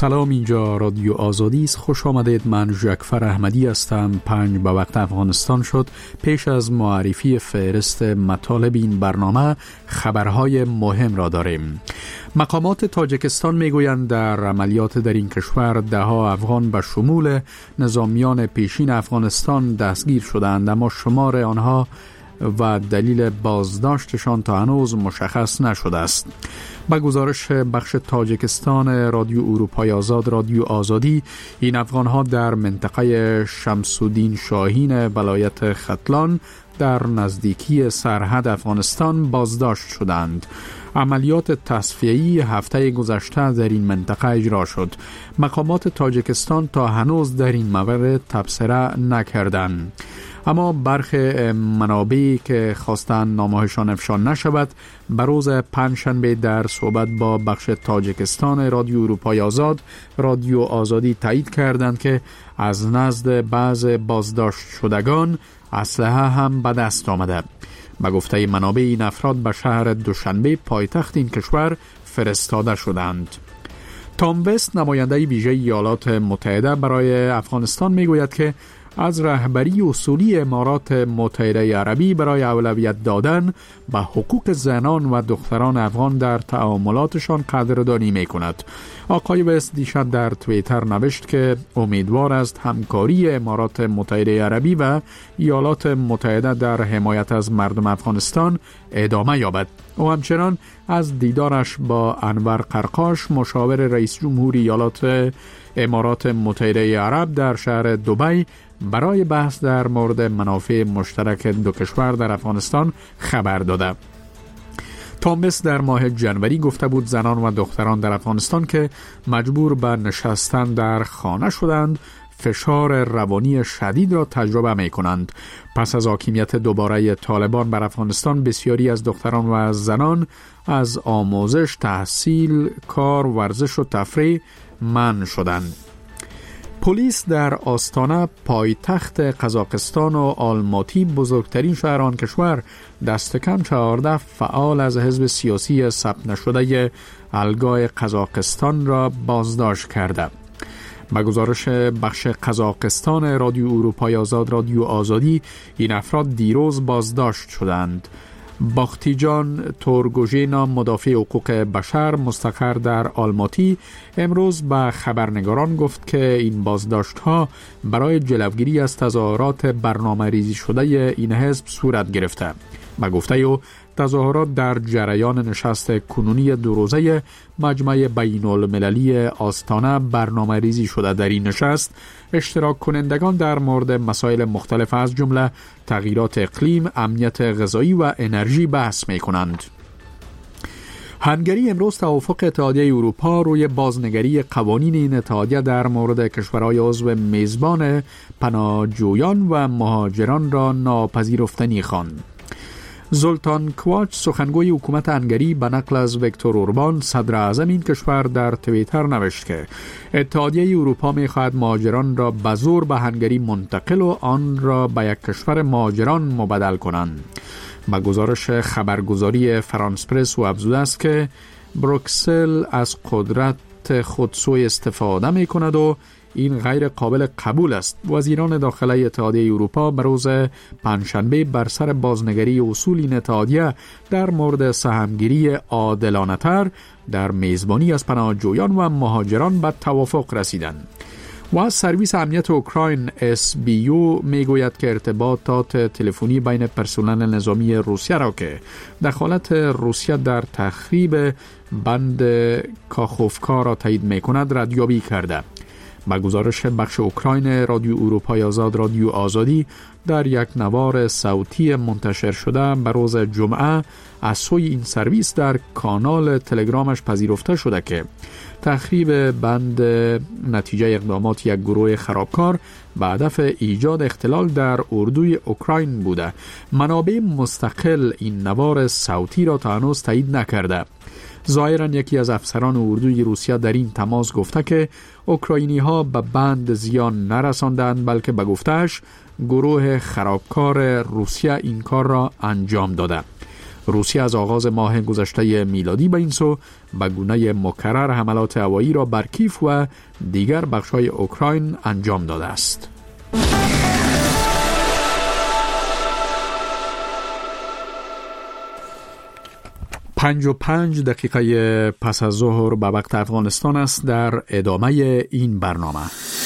سلام، اینجا رادیو آزادی است. خوش آمدید. من جعفر احمدی هستم. 5 به وقت افغانستان شد. پیش از معرفی فهرست مطالب این برنامه خبرهای مهم را داریم. مقامات تاجیکستان میگویند در عملیات در این کشور 10 افغان به شمول نظامیان پیشین افغانستان دستگیر شدند، اما شمار آنها و دلیل بازداشتشان تا هنوز مشخص نشده است. با گزارش بخش تاجیکستان رادیو اروپای آزاد رادیو آزادی، این افغان‌ها در منطقه شمس‌الدین شاهین ولایت ختلان در نزدیکی سرحد افغانستان بازداشت شدند. عملیات تصفیه‌ای هفته گذشته در این منطقه اجرا شد. مقامات تاجیکستان تا هنوز در این مورد تبصره نکردند، اما برخی منابعی که خواستند نامه‌شان افشا نشود بر روز پنجشنبه در صحبت با بخش تاجیکستان رادیو اروپای آزاد رادیو آزادی تایید کردند که از نزد بعض بازداشت شدگان اسلحه هم به دست آمده. به گفته منابع، این افراد به شهر دوشنبه پایتخت این کشور فرستاده شدند. تام وست، نماینده ویژه ایالات متحده برای افغانستان، میگوید که از رهبری اصولی امارات متحده عربی برای اولویت دادن به حقوق زنان و دختران افغان در تعاملاتشان قدردانی می‌کند. آقای وست دیشب در توییتر نوشت که امیدوار است همکاری امارات متحده عربی و ایالات متحده در حمایت از مردم افغانستان ادامه یابد. او همچنان از دیدارش با انور قرقاش، مشاور رئیس جمهور ایالات امارات متحده عرب در شهر دبی، برای بحث در مورد منافع مشترک دو کشور در افغانستان خبر داده. تام وست در ماه جنوری گفته بود زنان و دختران در افغانستان که مجبور به نشستن در خانه شدند فشار روانی شدید را تجربه می کنند. پس از حاکمیت دوباره طالبان بر افغانستان، بسیاری از دختران و زنان از آموزش، تحصیل، کار، ورزش و تفریح منع شدند. پلیس در آستانه پایتخت قزاقستان و آلماتی، بزرگترین شهر آن کشور، دست کم 14 فعال از حزب سیاسی ثبت نشده الگای قزاقستان را بازداشت کرده. با گزارش بخش قزاقستان رادیو اروپای آزاد رادیو آزادی، این افراد دیروز بازداشت شدند. باختیجان تورگوژینا، مدافع حقوق بشر مستقر در آلماتی، امروز به خبرنگاران گفت که این بازداشت‌ها برای جلوگیری از تظاهرات برنامه ریزی شده این حزب صورت گرفته. به گفته او، تظاهرات در جریان نشست کنونی 2 روزه مجمع بین المللی آستانه برنامه ریزی شده. در این نشست اشتراک کنندگان در مورد مسائل مختلف از جمله تغییرات اقلیم، امنیت غذایی و انرژی بحث می کنند. هنگری امروز توافق اتحادیه اروپا روی بازنگری قوانین این اتحادیه در مورد کشورهای عضو میزبان پناهجویان و مهاجران را ناپذیرفتنی خواند. زولتان کواچ، سخنگوی حکومت هنگری، به نقل از ویکتور اوربان، صدر اعظم این کشور، در توییتر نوشت که اتحادیه اروپا می‌خواهد مهاجران را به زور به هنگری منتقل و آن را به یک کشور مهاجران مبدل کنند. با گزارش خبرگزاری فرانس پرس او افزوده است که بروکسل از قدرت خود سوء استفاده می‌کند و این غیر قابل قبول است. وزیران داخلی اتحادیه اروپا بر روز پنجشنبه بر سر بازنگری اصول این اتحادیه در مورد سهمگیری عادلانه‌تر در میزبانی از پناهجویان و مهاجران به توافق رسیدند. و از سرویس امنیت اوکراین SBU میگوید که ارتباطات تلفنی بین پرسنل نظامی روسیه را که دخالت روسیه در تخریب بند کاخوفکا را تایید میکند ردیابی کرده. با گزارش بخش اوکراین رادیو اروپای آزاد رادیو آزادی، در یک نوار صوتی منتشر شده به روز جمعه از سوی این سرویس در کانال تلگرامش پذیرفته شده که تخریب بند نتیجه اقدامات یک گروه خرابکار به هدف ایجاد اختلال در اردوی اوکراین بوده. منابع مستقل این نوار صوتی را تا هنوز تایید نکرده. ظاهراً یکی از افسران اردوی روسیه در این تماس گفته که اوکراینی ها به بند زیان نرساندند، بلکه به گفتهش گروه خرابکار روسیه این کار را انجام داده. روسیه از آغاز ماه گذشته میلادی به این سو به گونه مکرر حملات هوایی را بر کیف و دیگر بخش‌های اوکراین انجام داده است. پنج و 5 دقیقه پس از ظهر به وقت افغانستان است. در ادامه این برنامه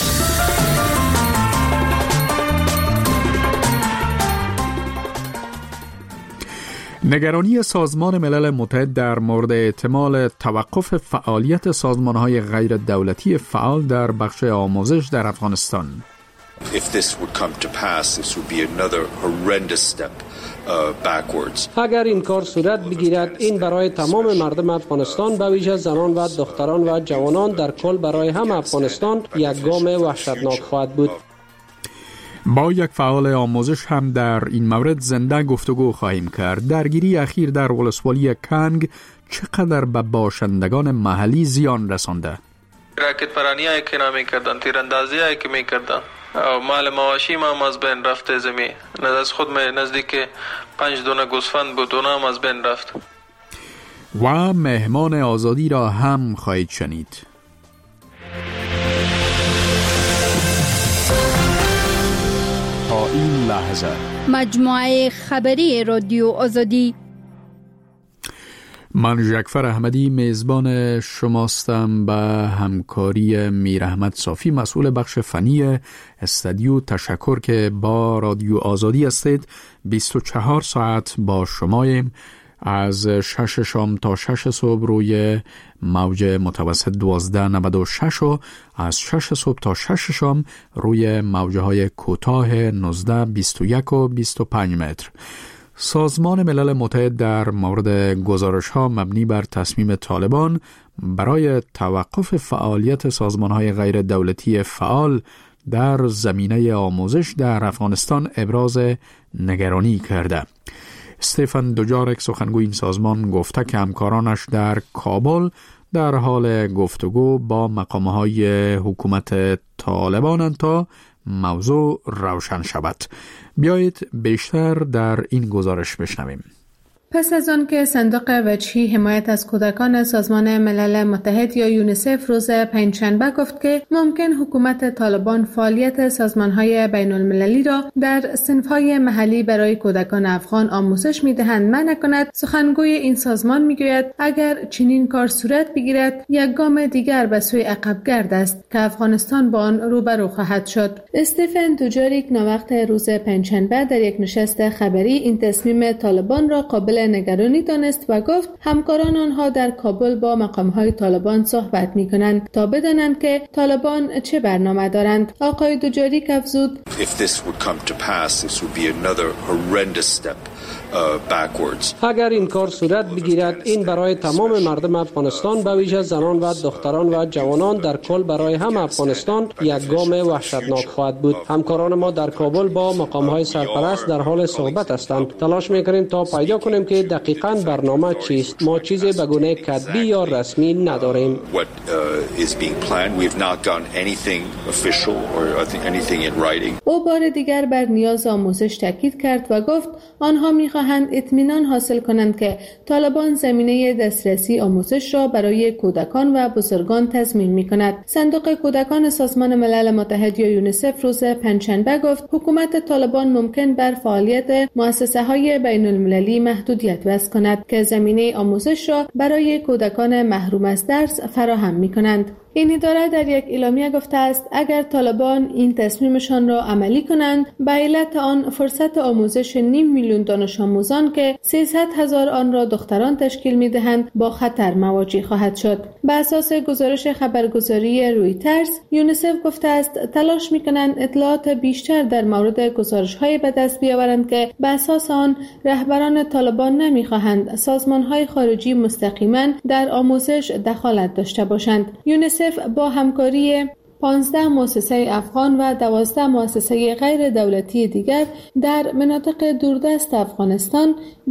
نگرانی سازمان ملل متحد در مورد احتمال توقف فعالیت سازمان‌های غیر دولتی فعال در بخش آموزش در افغانستان. If this would come to pass, this would be another horrendous step backwards. اگر این کار صورت بگیرد، این برای تمام مردم افغانستان به ویژه زنان و دختران و جوانان در کل برای هم افغانستان یک گام وحشتناک خواهد بود. با یک فعال آموزش هم در این مورد زنده گفتگو خواهیم کرد. درگیری اخیر در ولسوالی کنگ چقدر به باشندگان محلی زیان رسانده؟ راکت پرانیایی که نمی‌کردن، تیراندازیایی که می‌کردن، مال مواشی ما از بین رفته زمین. از خود نزدیک 5 دونه گوسفند بود، اونم از بین رفت. و مهمان آزادی را هم خواهید شنید. تا این لحظه مجموعه خبری رادیو آزادی. من جعفر احمدی میزبان شماستم. به همکاری میر احمد صافی مسئول بخش فنی استودیو تشکر که با رادیو آزادی هستید. 24 ساعت با شماییم، از 6 شام تا 6 صبح روی موج متوسط 1296 و از 6 صبح تا 6 شام روی موجهای کوتاه 19، 21 و 25 متر. سازمان ملل متحد در مورد گزارش‌ها مبنی بر تصمیم طالبان برای توقف فعالیت سازمان‌های غیر دولتی فعال در زمینه آموزش در افغانستان ابراز نگرانی کرده. استفان دوجارک سخنگوی این سازمان گفته که همکارانش در کابل در حال گفتگو با مقام‌های حکومت طالبانند تا موضوع روشن شود. بیایید بیشتر در این گزارش بشنویم. پس از آن که صندوق وجهی حمایت از کودکان سازمان ملل متحد یا یونیسف روز پنجشنبه گفت که ممکن حکومت طالبان فعالیت سازمان‌های بین المللی را در صنف‌های محلی برای کودکان افغان آموزش می‌دهند منع کند، سخنگوی این سازمان می‌گوید اگر چنین کار صورت بگیرد یک گام دیگر به سوی عقب‌گرد است که افغانستان با آن روبرو خواهد شد. استفان دوجاریک ناوقت روز پنجشنبه در یک نشست خبری این تصمیم طالبان را قابل نگرانی دانست و گفت همکاران آنها در کابل با مقام‌های طالبان صحبت می‌کنند تا بدانند که طالبان چه برنامه دارند. آقای دوجاریک افزود If this would come to pass, this would be another horrendous step backwards. اگر این کار صورت بگیرد، این برای تمام مردم افغانستان به ویژه زنان و دختران و جوانان در کل برای هم افغانستان یک گام وحشتناک خواهد بود. همکاران ما در کابل با مقام‌های سرپرست در حال صحبت هستند. تلاش می‌کنیم تا پیدا کنیم که دقیقاً برنامه چیست. ما چیزی به گونه کتبی یا رسمی نداریم. What is being planned? We have not gotten anything official or anything in writing. او بار دیگر بر نیاز آموزش تاکید کرد و گفت آنها می‌خواهند اطمینان حاصل کنند که طالبان زمینه دسترسی آموزش را برای کودکان و بزرگان تضمین می‌کند. صندوق کودکان سازمان ملل متحد یا یونیسف روز پنجشنبه گفت حکومت طالبان ممکن بر فعالیت مؤسسه‌های بین‌المللی محدودیت وضع کند که زمینه آموزش را برای کودکان محروم از درس فراهم می‌کنند. این اداره در یک اعلامیه گفته است اگر طالبان این تصمیمشان را عملی کنند به علت آن فرصت آموزش 500,000 دانش آموزان که 300,000 آن را دختران تشکیل می‌دهند با خطر مواجه خواهد شد. بر اساس گزارش خبرگزاری رویترز یونیسف گفته است تلاش می‌کنند اطلاعات بیشتر در مورد گزارش‌های به دست بیاورند که بر اساس آن رهبران طالبان نمی‌خواهند سازمان‌های خارجی مستقیما در آموزش دخالت داشته باشند. یونیسف با همکاری 15 مؤسسه افغان و 12 مؤسسه غیر دولتی دیگر در مناطق دوردست افغانستان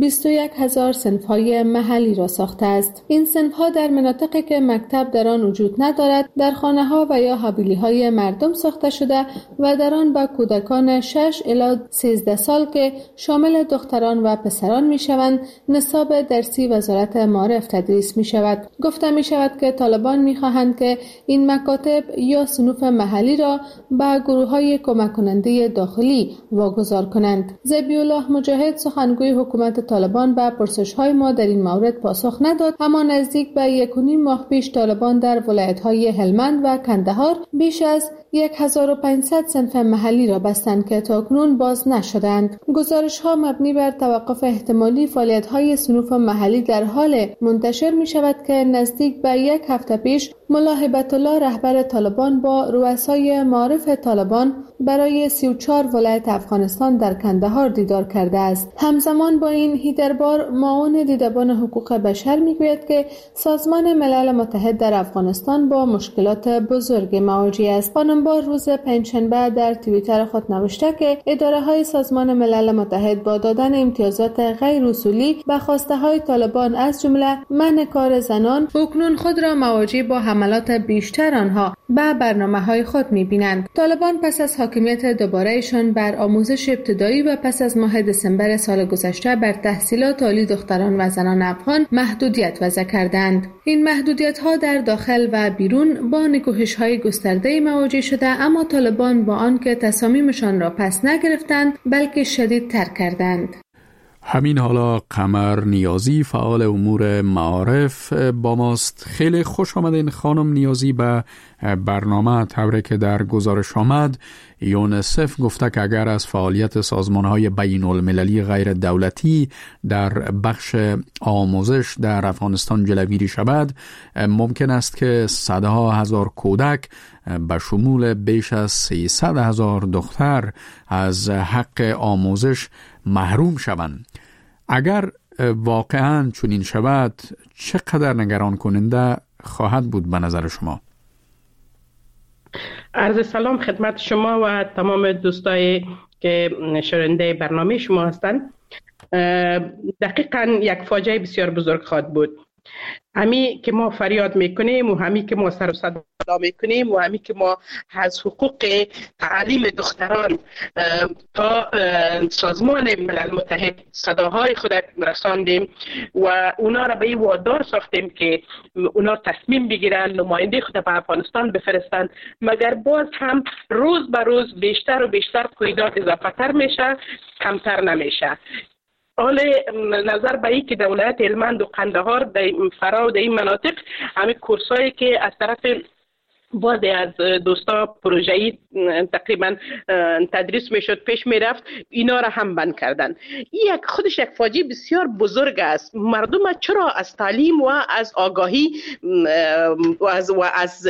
21,000 صنف‌های محلی را ساخته است. این صنف‌ها در مناطقی که مکتب در آن وجود ندارد، در خانه‌ها و یا حویلی‌های مردم ساخته شده و در آن با کودکان 6 الی 13 سال که شامل دختران و پسران می‌شوند، نصاب درسی وزارت معارف تدریس می‌شود. گفته می‌شود که طالبان می‌خواهند که این مکاتب یا صنوف محلی را به گروه‌های کمک کننده داخلی واگذار کنند. ذبیح الله مجاهد سخنگوی حکومت طالبان به پرسش‌های ما در این مورد پاسخ نداد، اما نزدیک به 1.5 ماه پیش طالبان در ولایت‌های هلمند و کندهار بیش از 1500 صنف محلی را بستند که تاکنون باز نشدند. گزارش‌ها مبنی بر توقف احتمالی فعالیت‌های صنوف محلی در حال منتشر می‌شود که نزدیک به 1 هفته پیش ملا هیبت الله رهبر طالبان با رؤسای معارف طالبان برای 34 ولایت افغانستان در کندهار دیدار کرده است. همزمان با این هیدربار معاون دیدبان حقوق بشر میگوید که سازمان ملل متحد در افغانستان با مشکلات بزرگ مواجه است. خانمبار روز پنجشنبه در توییتر خود نوشته که اداره‌های سازمان ملل متحد با دادن امتیازات غیر اصولی به خواسته‌های طالبان از جمله منع کار زنان اکنون خود را مواجه با حملات بیشتر آنها به برنامه‌های خود می‌بینند. طالبان پس از حاکمیت دوباره‌شان بر آموزش ابتدایی و پس از ماه دسامبر سال گذشته بر تحصیلات عالی دختران و زنان افغان محدودیت وضع کردند. این محدودیت‌ها در داخل و بیرون با نکوهش‌های گسترده مواجه شده، اما طالبان با آنکه تصامیمشان را پس نگرفتند بلکه شدیدتر کردند. همین حالا قمر نیازی فعال امور معارف با ماست. خیلی خوش آمدین خانم نیازی به برنامه. طوری که در گزارش آمد یونسف گفته که اگر از فعالیت سازمان‌های بین المللی غیر دولتی در بخش آموزش در افغانستان جلوگیری شود، ممکن است که صدها هزار کودک به شمول بیش از 300,000 دختر از حق آموزش محروم شوند. اگر واقعاً چنین شود چقدر نگران کننده خواهد بود به نظر شما؟ عرض سلام خدمت شما و تمام دوستای که شنونده برنامه شما هستند. دقیقاً یک فاجعه بسیار بزرگ خواهد بود. همی که ما فریاد میکنیم و همی که ما سر و صدا میکنیم و همی که ما از حقوق تعلیم دختران تا سازمان ملل متحد صداهای خود رساندیم و اونا را به این وادار ساختیم که اونا تصمیم بگیرن نماینده خود به افغانستان بفرستند، مگر باز هم روز به روز بیشتر و بیشتر قیودات اضافه تر میشه، کمتر نمیشه. حال نظر به این که دولت هلمند و قندهار در فرا و در این مناطق همه کورسایی که از طرف بعضی از دوستا پروژه‌ای تقریبا تدریس میشد پیش میرفت، اینا را هم بند کردن. این خودش یک فاجعه بسیار بزرگ است. مردم چرا از تعلیم و از آگاهی و از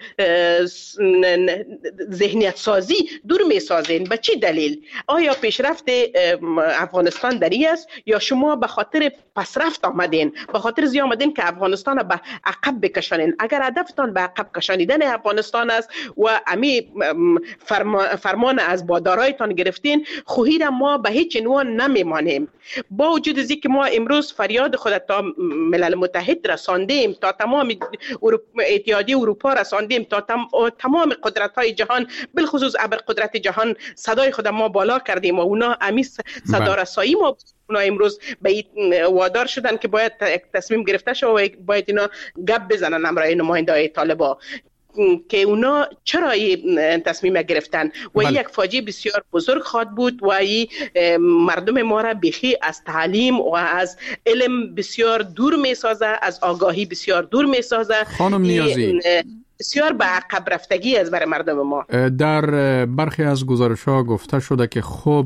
ذهنیت سازی دور میسازین؟ به چی دلیل؟ آیا پیشرفت افغانستان در این است یا شما به خاطر پسرفت آمدین، به خاطر زی آمدین که افغانستان به عقب بکشانین؟ اگر هدفتان به عقب کشانیدن افغانستان است و امی فرمان از بادارایتان گرفتین، خوهیر ما به هیچ عنوان نمیمانیم. با وجود از اینکه ما امروز فریاد خود تا ملل متحد رساندیم، تا تمام اتحادیه اروپا رساندیم، تا تمام قدرت های جهان، بالخصوص ابرقدرت جهان صدای خود ما بالا کردیم و اونا امی صدا رسایی ما اونا امروز به این وادار شدن که باید تصمیم گرفته شد و باید اینا گپ بزنن امرای نماینده‌های طالبان که اونا چرا این تصمیم گرفتن و این یک فاجعه بسیار بزرگ خواهد بود و این مردم ما را بیخی از تعلیم و از علم بسیار دور می سازه، از آگاهی بسیار دور می سازه. خانم نیازی، بسیار به عقب رفتگی از برای مردم ما. در برخی از گزارش‌ها گفته شده که خب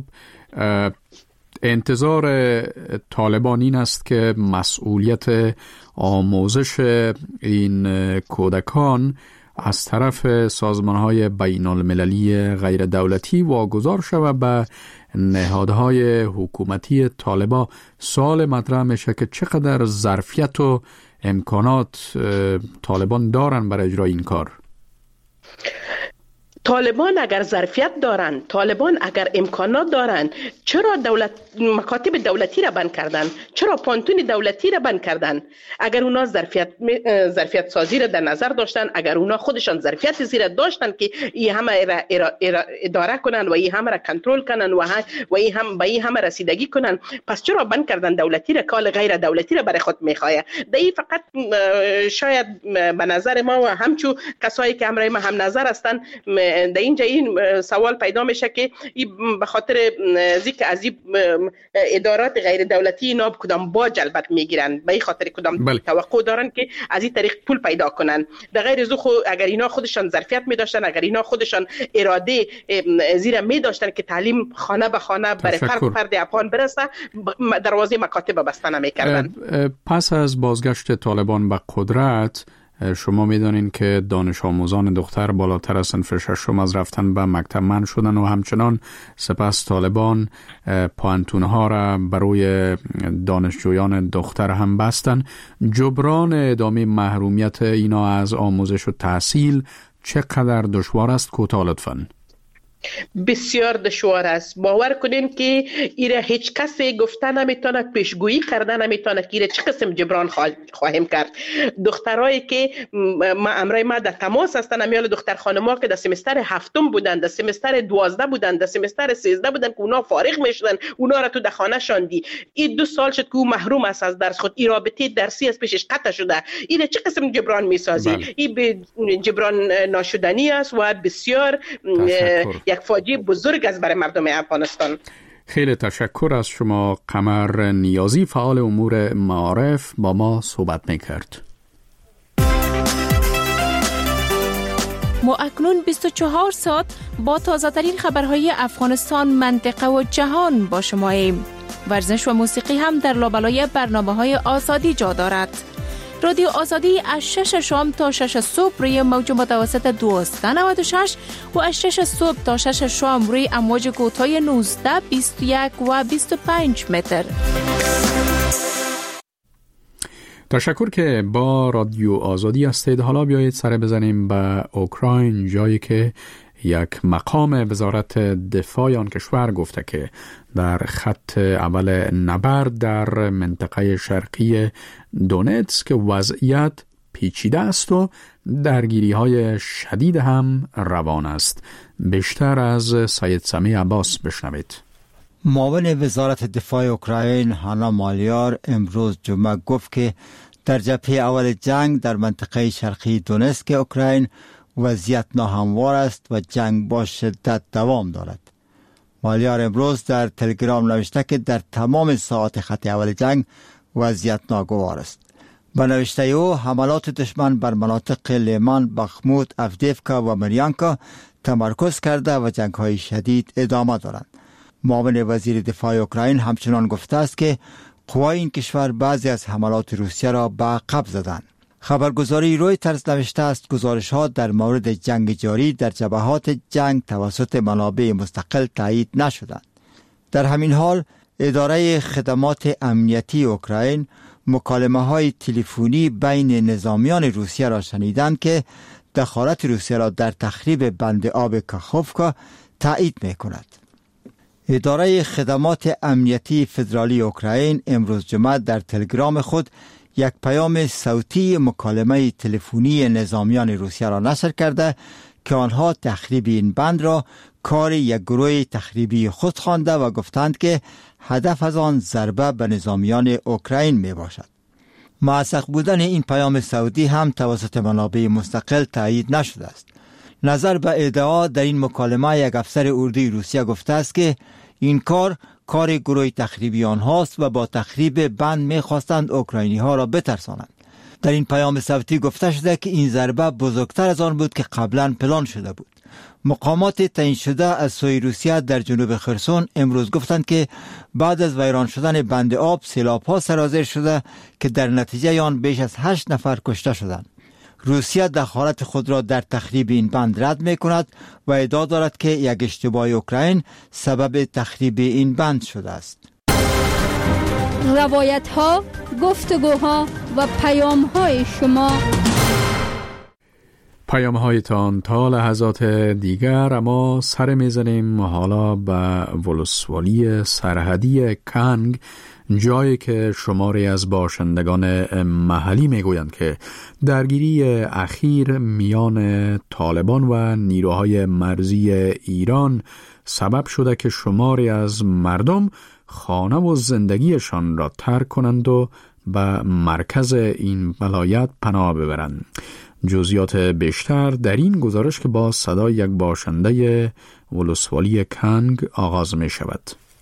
انتظار طالبان این است که مسئولیت آموزش این کودکان از طرف سازمان‌های بین المللی غیر دولتی واگذار شود به نهادهای حکومتی طالبان. سوال مطرح میشه که چقدر ظرفیت و امکانات طالبان دارن برای اجرای این کار؟ طالبان اگر ظرفیت دارن، طالبان اگر امکانات دارن، چرا مکاتب دولتی را بند کردن؟ چرا پانتون دولتی را بند کردن؟ اگر اونا ظرفیت سازی را در نظر داشتن، اگر اونا خودشان ظرفیت زیر داشتن که این همه را اداره کنن و این همه را کنترل کنن و این همه رسیدگی کنن، پس چرا بند کردن دولتی را؟ کال غیر دولتی را برای خود میخواه. این فقط شاید به نظر ما و همچو کسایی که همراه ما هم نظر هستن، در اینجا این سوال پیدا میشه که به خاطر ذکر از ادارات غیر دولتی اینا کدام باج البته میگیرن، به این خاطر کدام توقع دارن که از این طریق پول پیدا کنن. در غیر از اگر اینا خودشان ظرفیت می داشتن، اگر اینا خودشان اراده زیر می داشتن که تعلیم خانه به خانه برای فرد افغان برسه، دروازه مکاتب بسته نمیکردن. پس از بازگشت طالبان به قدرت، شما میدانین که دانش آموزان دختر بالاتر از صنف ششم از رفتن به مکتب منع شدن و همچنان سپس طالبان پانتونها را برای دانشجویان دختر هم بستن. جبران ادامه محرومیت اینا از آموزش و تحصیل چقدر دشوار است؟ کوتاه لطفاً. بسیار دشوار است. باور کنین که ایره هیچ کسی گفته نمیتونه، پیشگویی کرده نمیتونه که ایره چه قسم جبران خواهیم کرد. دخترایی که امرای ما در تماس هستن، امیال دختر خانم‌ها که در سمستر 7 بودن، در سمستر 12 بودن، در سمستر 13 بودن که اونا فارغ میشدن، اونا را تو در خانه شاندی. این 2 سال شد که او محروم است از درس خود. این رابطه درسی از پیشش قطع شده. ایره چه قسم جبران میسازی؟ این به جبران ناشدنی است و بسیار یک فاجعه بزرگ است برای مردم افغانستان. خیلی تشکر از شما. قمر نیازی، فعال امور معارف، با ما صحبت میکرد. ما اکنون 24 ساعت با تازه ترین خبرهای افغانستان، منطقه و جهان با شماییم. ورزش و موسیقی هم در لابلای برنامه‌های آزادی جا دارد. رادیو آزادی از 6 شام تا 6 صبح روی موج متوسط 1296 و از 6 صبح تا 6 شام روی امواج کوتاه 19، 21 و 25 متر. تشکر که با رادیو آزادی هستید. حالا بیایید سر بزنیم به اوکراین، جایی که یک مقام وزارت دفاع آن کشور گفته که در خط اول نبرد در منطقه شرقی دونتسک وضعیت پیچیده است و درگیری‌های شدید هم روان است. بیشتر از سید سمی عباس بشنوید. معاون وزارت دفاع اوکراین هانا مالیار امروز جمعه گفت که در جبهه اول جنگ در منطقه شرقی دونتسک اوکراین وضعیت ناهموار است و جنگ با شدت دوام دارد. مالیار امروز در تلگرام نوشته که در تمام ساعات خط اول جنگ وضعیت ناگوار است. با نوشته او حملات دشمن بر مناطق لیمان، بخموت، افدیفکا و مریانکا تمرکز کرده و جنگ‌های شدید ادامه دارند. معاون وزیر دفاع اوکراین همچنان گفته است که قوای این کشور بعضی از حملات روسیه را به عقب زدند. خبرگزاری رویترز نوشته است گزارش‌ها در مورد جنگ جاری در جبهات جنگ توسط منابع مستقل تایید نشدند. در همین حال اداره خدمات امنیتی اوکراین مکالمه‌های تلفنی بین نظامیان روسیه را شنیدند که دخالت روسیه را در تخریب بند آب کاخوفکا تایید می‌کند. اداره خدمات امنیتی فدرالی اوکراین امروز جمعه در تلگرام خود یک پیام صوتی مکالمه تلفنی نظامیان روسیه را نشر کرده که آنها تخریب این بند را کار یک گروه تخریبی خود خوانده و گفتند که هدف از آن ضربه به نظامیان اوکراین می باشد. موثق بودن این پیام صوتی هم توسط منابع مستقل تایید نشده است. نظر به ادعا در این مکالمه یک افسر اردوی روسیه گفته است که این کار گروه تخریبی آنهاست و با تخریب بند می‌خواستند اوکراینی ها را بترسانند. در این پیام صوتی گفته شده که این ضربه بزرگتر از آن بود که قبلا پلان شده بود. مقامات تعیین شده از سوی روسیه در جنوب خرسون امروز گفتند که بعد از ویران شدن بند آب سیلاب‌ها سرازیر شده که در نتیجه آن بیش از 8 نفر کشته شدند. روسیه دخالت خود را در تخریب این بند رد می کند و ادعا دارد که یک اشتباه اوکراین سبب تخریب این بند شده است. روایت ها، گفتگوها و پیام های شما. پیام هایتان تا لحظات دیگر. اما سر میزنیم حالا به ولسوالی سرحدی کنگ، جایی که شماری از باشندگان محلی میگویند که درگیری اخیر میان طالبان و نیروهای مرزی ایران سبب شده که شماری از مردم خانه و زندگیشان را ترک کنند و به مرکز این ولایت پناه ببرند. جزئیات بیشتر در این گزارش که با صدای یک باشنده ولسوالی کنگ آغاز می شود.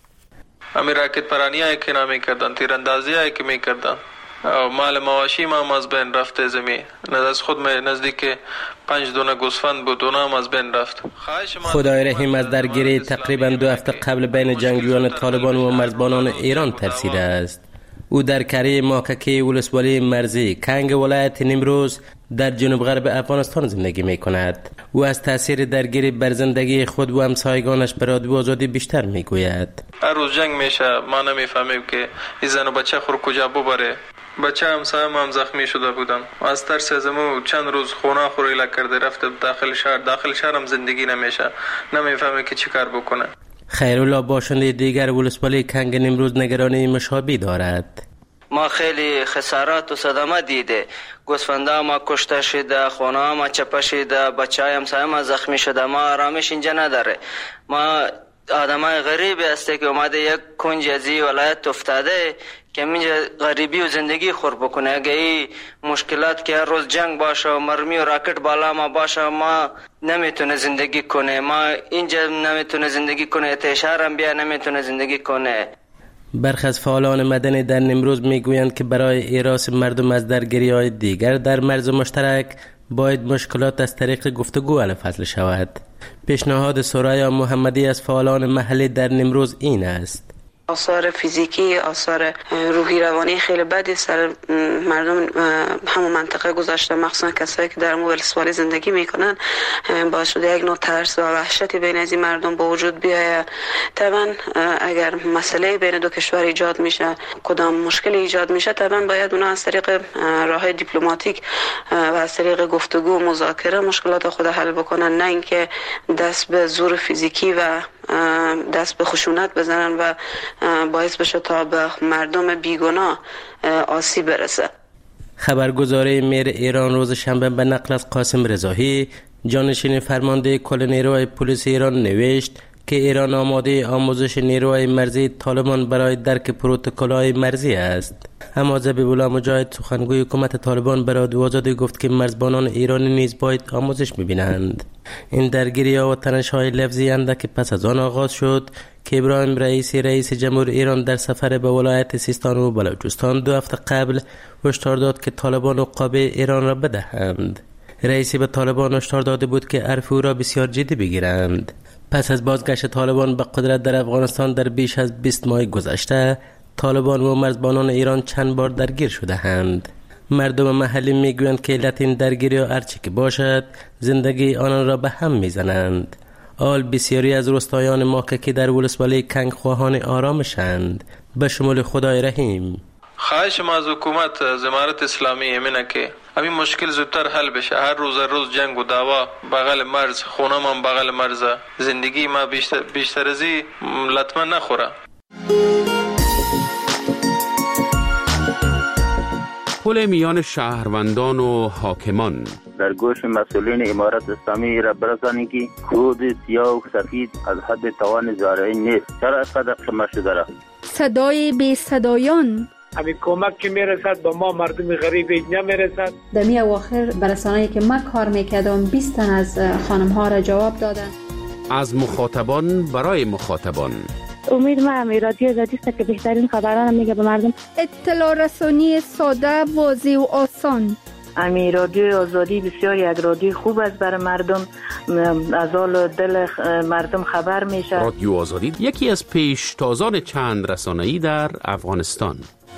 همین راکت پرانی هایی که نمی کردن، تیراندازی هایی که می کردن، مال مواشی ما از بین رفته زمین. از خود نزدیک 5 دونه گوسفند بود، اونم از بین رفت. خدای رحیم از درگیری تقریبا 2 هفته قبل بین جنگجویان طالبان و مرزبانان ایران ترسیده است. او در کره ماککی ولسوالی مرزی کنگ ولایت نیمروز در جنوب غرب افغانستان زندگی می کند. او از تاثیر درگیری بر زندگی خود و همسایگانش به رادیو آزادی بیشتر می گوید. هر روز جنگ میشه، ما نمیفهمیم که این زن و بچه خور کجا ببره. بچه همسایه هم زخمی شده بودن. از ترس ازمو چند روز خونه خوریله کرده رفته داخل شهر هم زندگی نمیشه، نمیفهمه که چی کار بکنه. خیرالله باشنده دیگر ولسوالی کنگ نیمروز نگرانی مشابه دارد. ما خیلی خسارات و صدمه دیده، گوسفندا ما کشته شده، خونه ما چپه شده، بچه همسایه ما زخمی شده. ما آرامش اینجا نداره. ما آدمای غریبی هسته که اومده یک کنج از این ولایت افتاده که اینجا غریبی و زندگی خور بکنه. اگه این مشکلات که هر روز جنگ باشه و مرمی و راکت بالا ما باشه، ما نمیتونه زندگی کنه. ما اینجا نمیتونه زندگی کنه، تشهر هم بیا نمیتونه زندگی کنه. برخی از فعالان مدنی در نیمروز میگویند که برای ایراس مردم از درگیری‌های دیگر در مرز مشترک باید مشکلات از طریق گفتگو حل فصل شود. پیشنهاد سرایا محمدی از فعالان محلی در نیمروز این است: آثار فیزیکی، آثار روحی روانی خیلی بدی سر مردم همون منطقه گذاشته، مخصوصا کسایی که در ولسوالی زندگی میکنن. باعث شده یک نوع ترس و وحشتی بین از این مردم به وجود بیاید. طبعا اگر مسئله بین دو کشور ایجاد میشه، کدام مشکل ایجاد میشه، طبعا باید اونا از طریق راه دیپلماتیک و از طریق گفتگو و مذاکره مشکلات خود حل بکنن، نه اینکه دست به زور فیزیکی و دست به خشونت بزنن و باعث بشه تا به مردم بیگناه آسیب برسه. خبرگزاری میر ایران روز شنبه به نقل از قاسم رضایی، جانشین فرمانده کل نیروهای پلیس ایران نوشت که ایران آماده آموزش نیروهای مرزی طالبان برای درک پروتکل‌های مرزی است. اما ذبیح‌الله مجاهد سخنگوی حکومت طالبان به رادیو آزادی گفت که مرزبانان ایرانی نیز باید آموزش می‌بینند. این درگیری‌ها و تنش‌های لفظی اندک پس از آن آغاز شد که ابراهیم رئیسی رئیس جمهور ایران در سفر به ولایت سیستان و بلوچستان 2 هفته قبل هشدار داد که طالبان عقاب ایران را بدهند. رئیسی به طالبان هشدار داده بود که حرف او را بسیار جدی بگیرند. پس از بازگشت طالبان به قدرت در افغانستان در بیش از 20 ماه گذشته، طالبان و مرزبانان ایران چند بار درگیر شده‌اند. مردم محلی میگویند که علت این درگیری هرچی که باشد، زندگی آنان را به هم میزنند. آل بسیاری از روستایان ماککی در ولسوالی کنگ خواهان آرامشند، به شمول خدای رحیم. خواهش ما از حکومت، از امارت اسلامی اینه که همین مشکل زودتر حل بشه. هر روز جنگ و دعوا بغل مرز، خونه من بغل مرز، زندگی ما بیشتر از این لطمه نخوره. پل میان شهروندان و حاکمان. در گوش مسئولین امارت اسلامی را برسانید که کود سیاه و سفید از حد توان زارعی نیست. چرا اینقدر قمه شده را؟ صدای بی صدایان. همین کمک که میرسد به ما مردم غریب اینجا میرسد. دمی اواخر برسانه‌ای که من کار میکردم 20 تن از خانم ها را جواب دادن. از مخاطبان برای مخاطبان. امید ما رادیو آزادی است که بهترین خبران میگه به مردم. اطلاع رسانی ساده، واضح و آسان. رادیو آزادی بسیار یک رادیو خوب است برای مردم، از حال دل مردم خبر میشه. رادیو آزادی یکی از پیشتازان چند رسانه‌ای در افغانستان.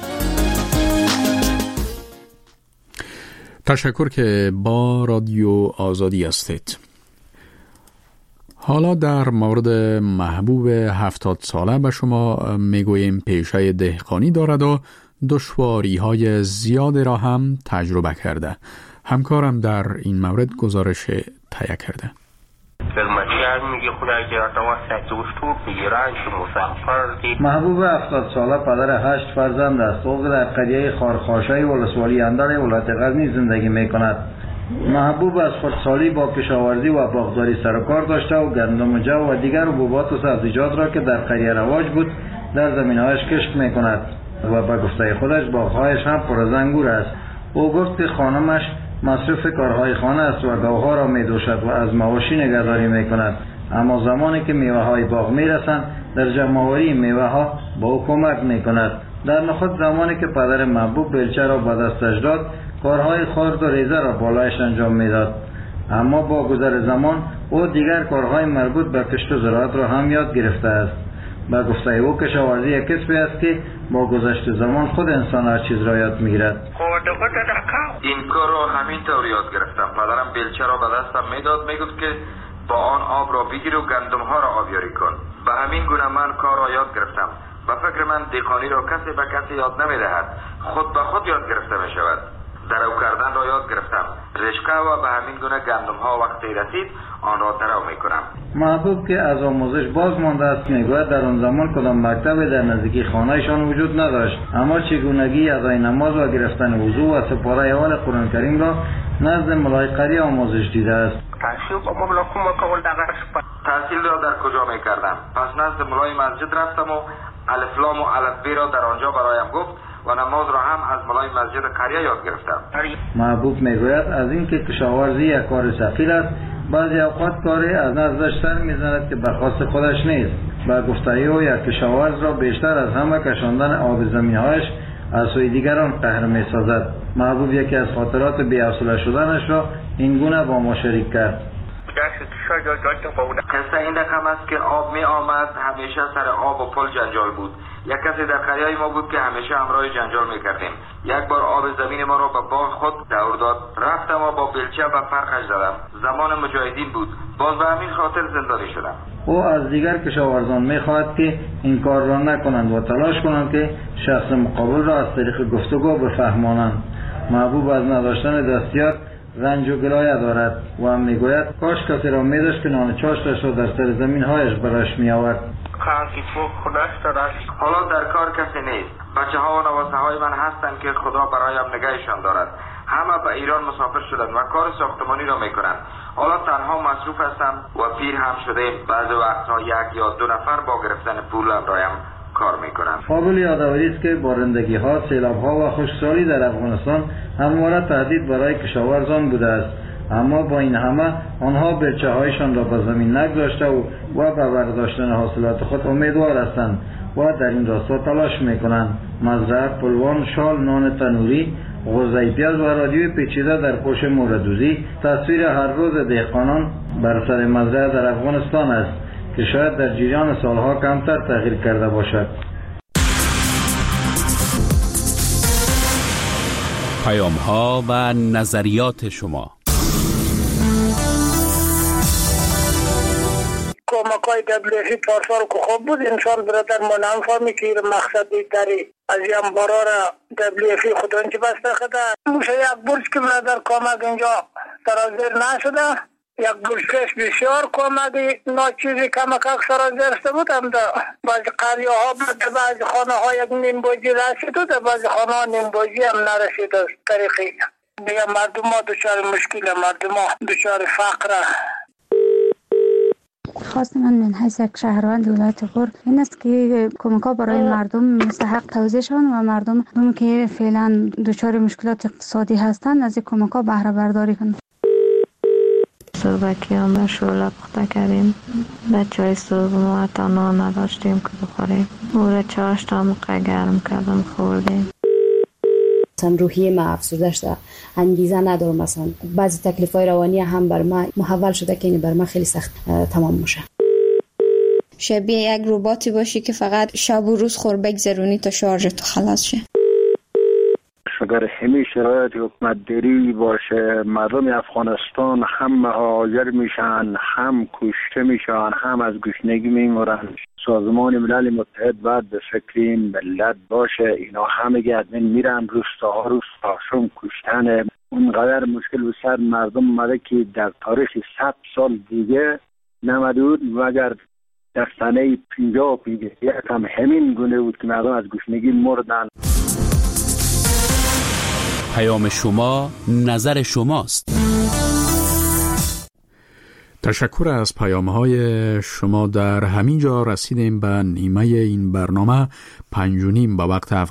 تشکر که با رادیو آزادی هستید. حالا در مورد محبوب 70 ساله به شما میگوییم پیشه دهقانی دارد و دشواری‌های زیاد را هم تجربه کرده. همکارم در این مورد گزارش تهیه کرده. محبوب 70 ساله پدر 8 فرزند است. او در قریه خارخاشای ولسوالی اندر ولایت غزنی زندگی می‌کند. محبوب از خردسالی با کشاورزی و باغداری سر و کار داشته و گندم جو و دیگر حبوبات و سبزیجات را که در قریه رواج بود در زمین‌هایش کشت می‌کند و به گفته خودش باغ‌هایش هم پر از انگور است. او گفت که خانمش مصروف کارهای خانه است و گاوها را می‌دوشد و از مواشی نگهداری می‌کند، اما زمانی که میوه‌های باغ می‌رسند در جمع‌آوری میوه‌ها با او کمک می‌کند. در نخست زمانی که پدر محبوب بلچه را به دستش داد، کارهای خرد و ریزه را بالایش انجام می‌داد، اما با گذر زمان او دیگر کارهای مربوط به کشت و زراعت را هم یاد گرفته است. به گفته او کشاورزی یک کسبی است که با گذشت زمان خود انسان هر چیز را یاد می‌گیرد. این کار را همین طور یاد گرفتم. پدرم بلچه را به دستم میداد، میگفت که با آن آب را بگیر و گندم ها را آبیاری کن. به همین گونه من کار را یاد گرفتم. به فکر من دهقانی را کسی به کسی یاد نمیدهد، خود به خود یاد گرفته می شود. درو کردن را یاد گرفتم. رشقه و به همین گونه گندم ها وقتی رسید آن را درو می کنم. محبوب که از آموزش باز مانده است میگوید در آن زمان کدام مکتبی در نزدیکی خانهشان وجود نداشت، اما چگونگی ادای نماز و گرفتن وضو و سپاره اول قرآن کریم را نزد ملای قری آموزش دیده است. تحصیل را در کجا می کردم؟ پس نزد ملای مسجد رفتم و الف لام و الف ب را در آنجا برایم گفت و نماز را هم از ملای مسجد قریه یاد گرفتم. محبوب میگوید از اینکه کشاورزی یک کار ثقیل است، بعضی اوقات کاری از نزدش سر میزند که برخواست خودش نیست. با گفته او یک کشاورز را بیشتر از همه کشاندن آب زمینهایش از سوی دیگران قهر میسازد. محبوب یکی از خاطرات بی‌حوصله شدنش را این گونه با ما شریک کرد. قصه این رقم است که آب می آمد، همیشه سر آب و پل جنجال بود. یک کسی در قریه ما بود که همیشه همراه جنجال می کردیم. یک بار آب زمین ما را به باغ خود دور داد، رفتم و با بلچه به فرقش زدم. زمان مجاهدین بود، باز به همین خاطر زندانی شدم. او از دیگر کشاورزان می خواهد که این کار را نکنند و تلاش کنند که شخص مقابل را از طریق گفتگو بفهمانند. محبوب از نداشتن دستیار رنج و گلایه دارد و میگوید کاش کسی را میداشت که نان چاشتش را در سر زمین هایش برش می آورد. حالا در کار کسی نیست. بچه ها و نواسه های من هستند که خدا برایم نگهشان دارد. همه به ایران مسافر شدند و کار ساختمانی را میکنند. حالا تنها مصروف هستم و پیر هم شدیم. بعض وقتها یک یا دو نفر با گرفتن پول برایم کار میکنند. قابل یادآوری است که بارندگی ها، سیلاب ها و خشکسالی در افغانستان همواره تهدید برای کشاورزان بوده است، اما با این همه آنها بلچه هایشان را به زمین نگذاشته و به برداشتن حاصلات خود امیدوار هستند و در این راستا تلاش میکنند. مزرعه، پلوان، شال، نان تنوری، غوزه پیاز و رادیوی پیچیده در پوش موردوزی تصویر هر روز دهقانان بر سر مزرعه در افغانستان است که شاید در جریان سالها کمتر تغییر کرده باشد. پیام‌ها و نظریات شما. کمک‌های WFP پارسال که خوب بود، انسان برادر ما نمی‌فهمی که مقصد داری از این بارا را WFP خودان چی بسته خدا. موشه یک برج که برادر کمک اینجا سرازیر نشده، یک برجکش بسیار کمکی ناچیزی کمک اکثر از درسته بود، هم در بعضی قریه ها بود، بعضی خانه ها یک نیم بوجی رسید و در بعضی خانه ها نیم بوجی هم نرسید. از طریقی دیگه مردم ها دچار مشکل، مردم ها دچار فقر. خواست من حیث یک شهروند ولایت غور این است که کمک ها برای مردم مستحق توزیع شوند و مردم که فعلا دچار مشکلات اقتصادی هستند از کمک ها بهره برداری کنند. صبحکی هم به شعله پخته کردیم، بچه های صبح ما حتی نان نداشتیم که بخوریم، او را چاشت هم گرم کردم خوردیم. مثلا روحیه ما افسرده شده، انگیزه ندارم، مثلا بعضی تکلیف‌های روانی هم بر ما محول شده که این بر ما خیلی سخت تمام میشه. شبیه یک رباتی باشی که فقط شب و روز خور بگذرونی تا شارژ تو خلاص شه. اگر همین شرایط حکومت داری باشه، مردم افغانستان هم مهاجر میشن، هم کشته میشن، هم از گشنگی میمرن. سازمان ملل متحد باید به فکر این ملت باشه. اینا همه ادمین میرن روستاشون کشتن. اونقدر مشکل و سر مردم اومده که در تاریخ 100 سال دیگه نمده بود و اگر در سنه 50 هم همین گونه بود که مردم از گشنگی مردن. پیام شما، نظر شماست. تشکر از پیام‌های شما. در همین جا رسیدیم به نیمه این برنامه 5:30 به وقت